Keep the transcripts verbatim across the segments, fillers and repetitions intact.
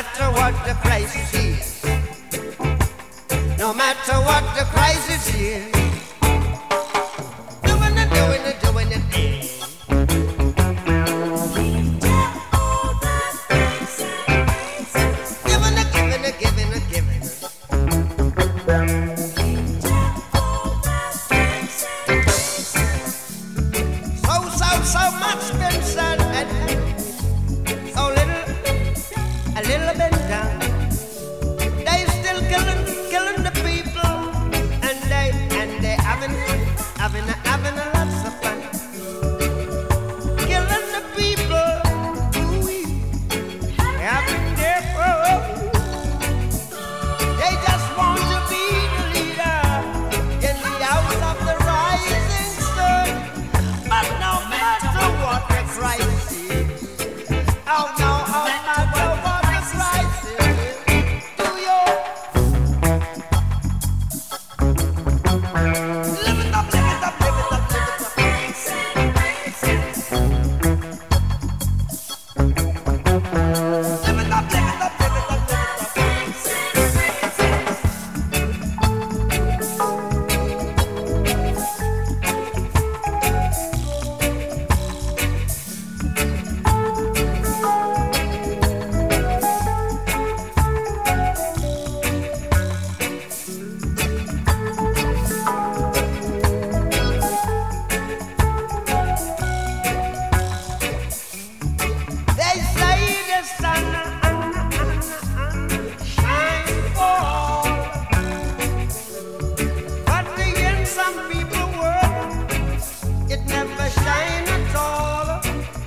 matter what the crisis is, no matter what the crisis is, doing it, doing it, doing it, yeah. Giving it, giving it, giving it, giving it. So, so, so much been said and so little, a little bit done. They still killing, killing the people, and they, and they having, having, having a lots of fun. Killing the people, ooh, having their fun. They just want to be the leader in the house of the rising sun. But no matter what the crisis is, oh no, oh matter what the crisis is, do you live it up, live it up, live it up, live it up. Live it up, live it up, live it up, live They say the sun shine for all, but in some people world it never shine at all.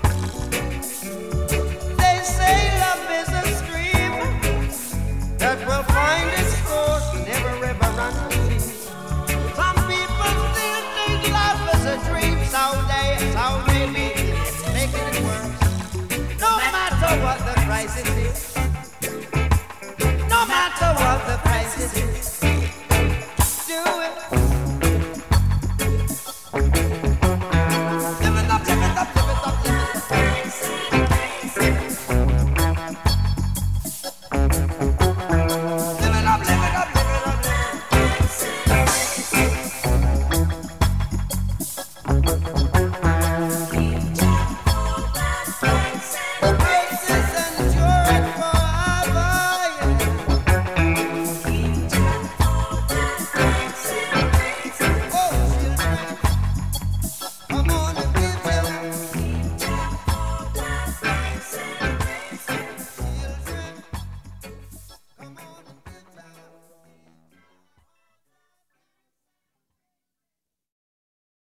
They say love is a stream that will find its course, never ever run free. Some people still think love is a dream, so they, so maybe it's making it worse. No matter what the crisis is, no matter what the crisis is.